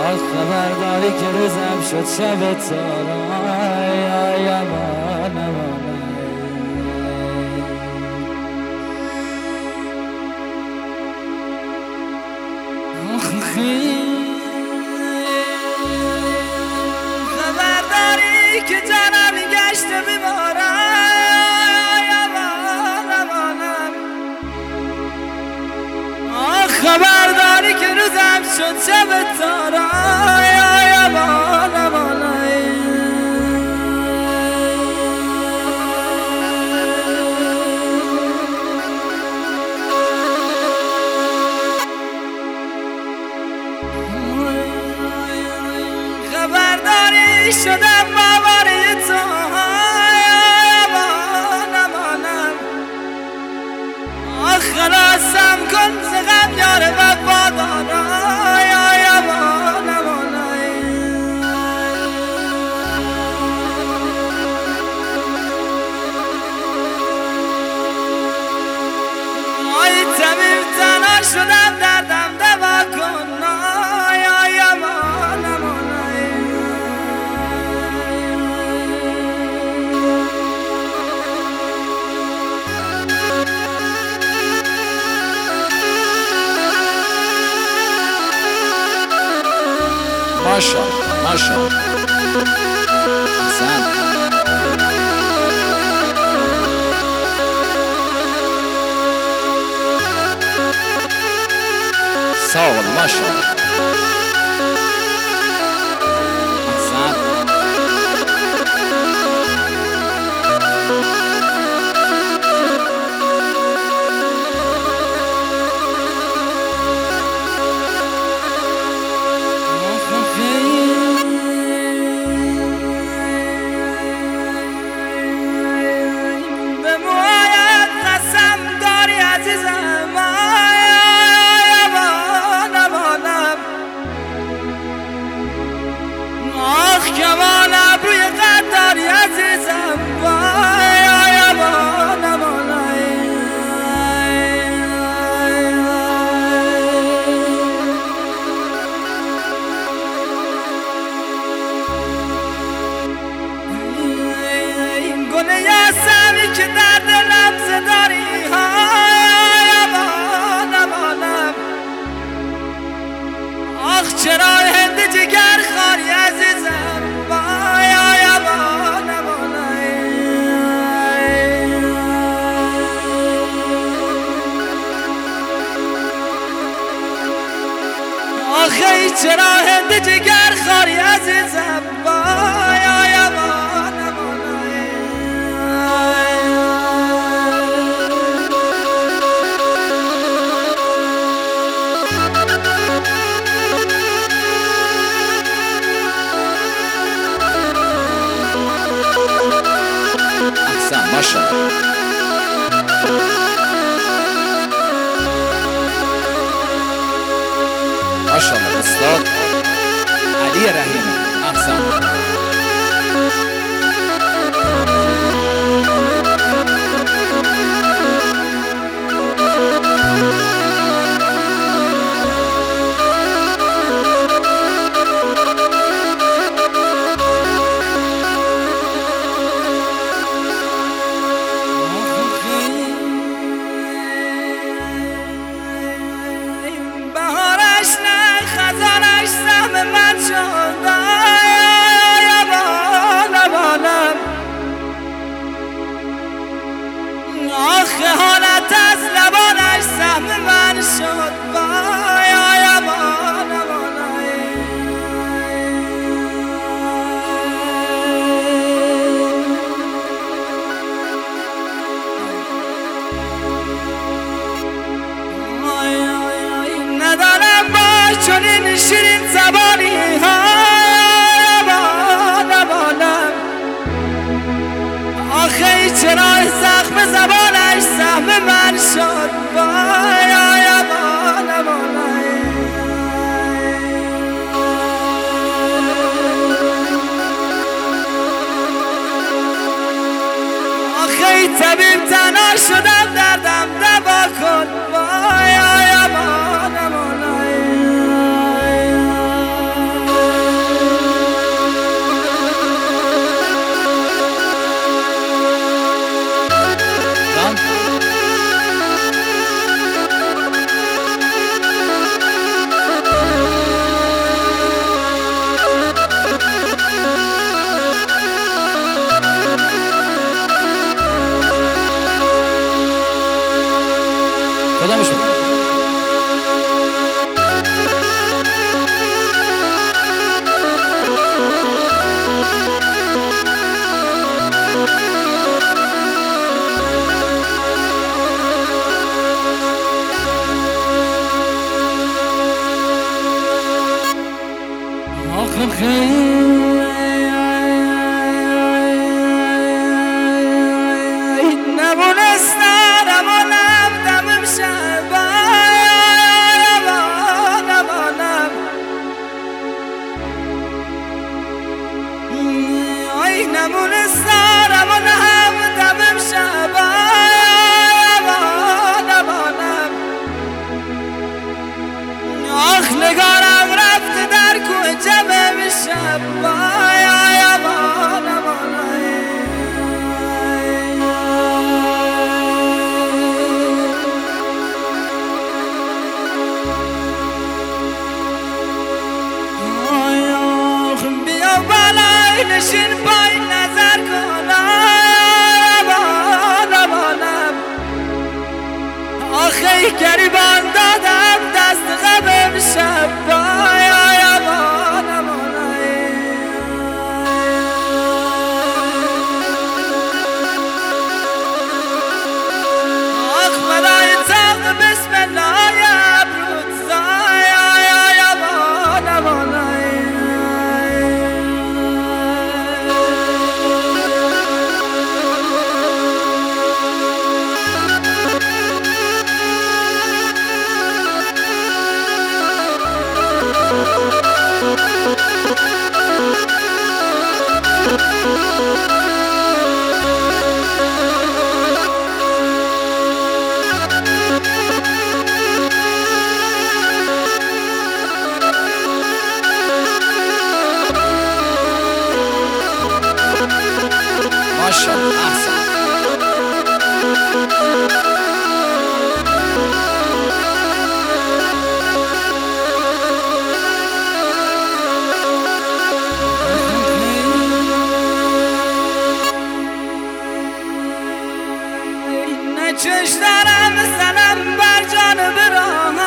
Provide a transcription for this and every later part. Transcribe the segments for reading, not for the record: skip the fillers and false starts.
خبرداری که روزم شد شب تارای امان امان خبرداری که جانم گشته بیمارای امان امانم خبرداری که روزم شد شب تارای امان امانم خبرداری شدم باوری تو امان امانم خلاصم کن ز غم یار وفادارای امان امانم آی طبیب تنها شدم دردم دوا کن آی امان امانم ماشاءالله ماشاءالله احسنت ساول ماشاءالله احسنت کمان ابروی قداری عزیزم وای امان امانم این گل یاسمی که در دلم زداری های امان امانم آخ چرا هند جگر خاری عزیزم وای امان امانم آخه چرا هند جگر خاری عزیزم وای امان احسن ماشاءالله ماشاءالله استاد علی رحیمی احسن من شد امان امانم آخه حالت از لبانش سهم من شد وای امان امانم ندارم با چنین شیرین زبانی آخه چرا زخم زبانش سهم من شد وای امان امانم آخه طبیب تنها شدم دردم دوا کن وای امان امانم نگارم رفته در کوه جمع میشم بیا بالای نشین پای نظر کنم آخه گریبان دادم دست غمم شب ماشاءالله احسن چش دارم زنم بر جان برام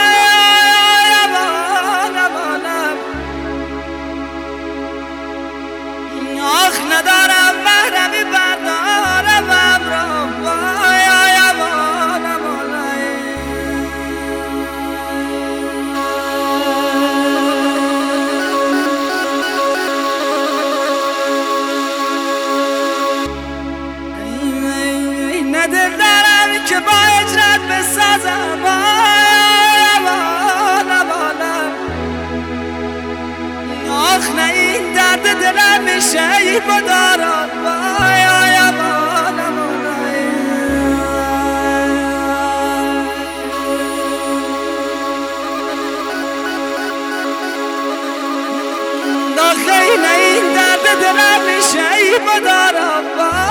آخ ندارم محرمی بردارم امرام ندل دارم که با اجرت بسازم آخ نه این درد دلم میشه ای بدارم آخه نه این درد دلم میشه ای بدارم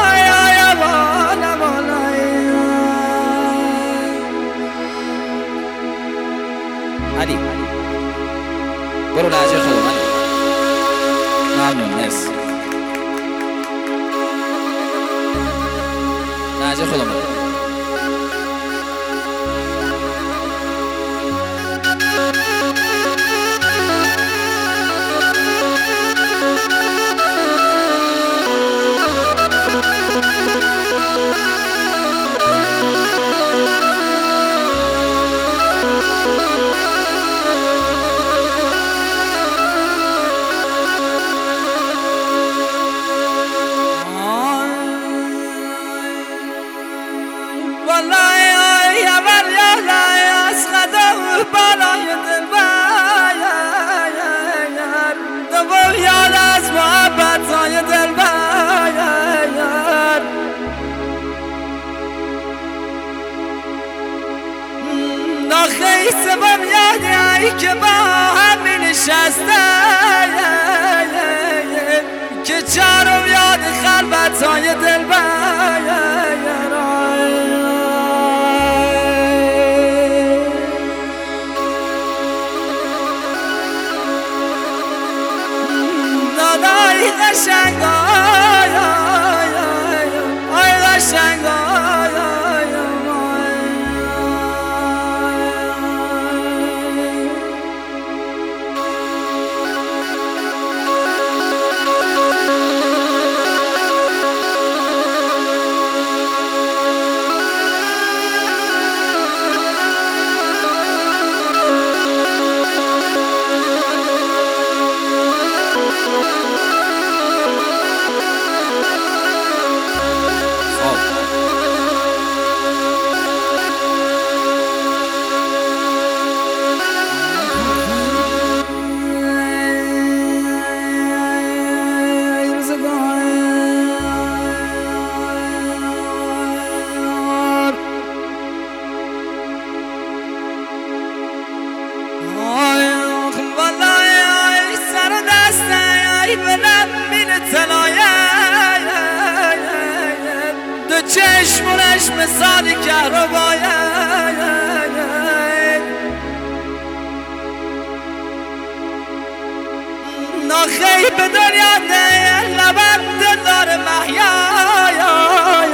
علی برو لحجه خودم علی ممنون مرسی لحجه خودم بالای دل دوم یاد از محبت های دل آخه سبب یادی که با هم می نشسته که چارم یاد خلوت های دل قشنگ آی قشنگ چشمونش مثال کهربایه ناخی به دنیا نه لبند دار محیا